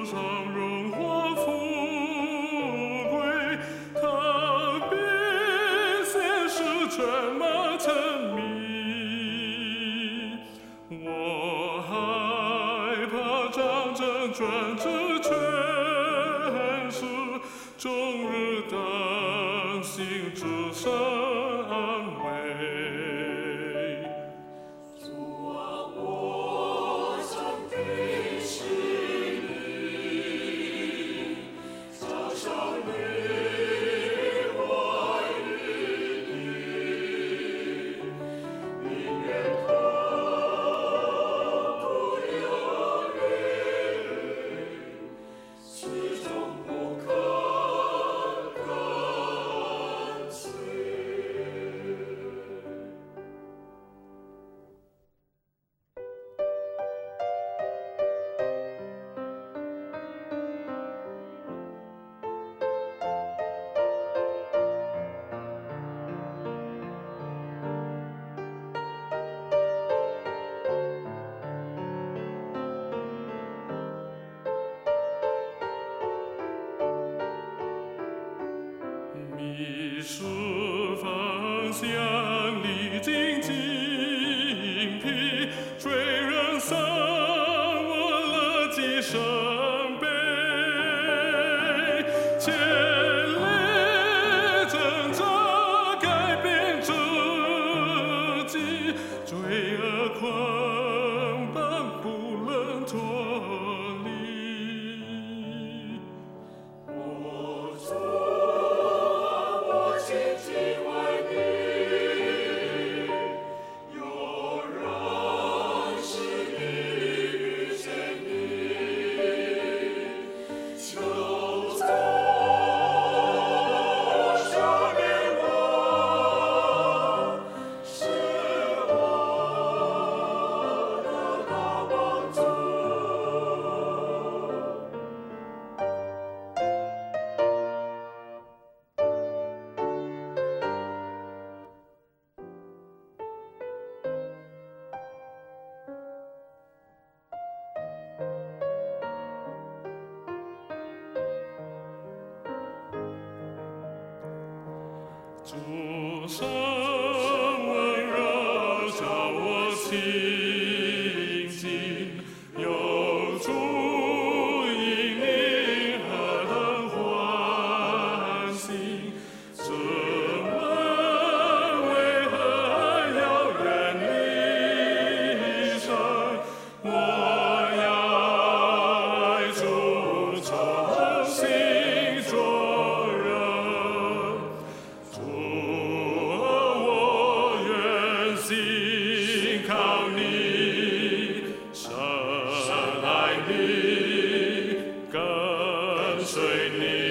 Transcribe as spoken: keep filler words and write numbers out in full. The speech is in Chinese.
常荣华富贵，他必先使犬马沉迷。我害怕战争专制权势，终日担心只剩安危。 主啊，我曾必是你，早上你我与你，宁愿痛苦有泪，始终不肯跟随。 迷失方向，历经精疲，追人散，我了几生悲。千里挣扎，改变自己，罪恶捆绑不能脱离。 我主啊，我紧紧爱你，有人使你遇见你，求主赦免我，使我得到帮助。 主神温柔叫我亲近，有主引领何等欢喜，这门为何要远离神？我要爱主，从心做人。主，我愿心靠你，深爱你，跟随你。